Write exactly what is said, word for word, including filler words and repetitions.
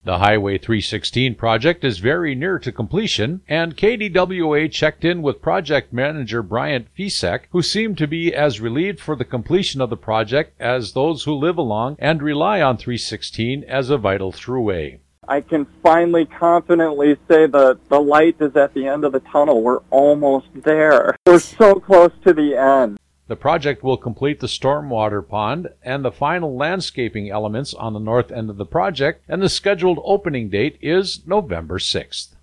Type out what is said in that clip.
The Highway three sixteen project is very near to completion, and K D W A checked in with project manager Bryant Fisek, who seemed to be as relieved for the completion of the project as those who live along and rely on three sixteen as a vital throughway. I can finally confidently say that the light is at the end of the tunnel. We're almost there. We're so close to the end. The project will complete the stormwater pond and the final landscaping elements on the north end of the project, and the scheduled opening date is November sixth.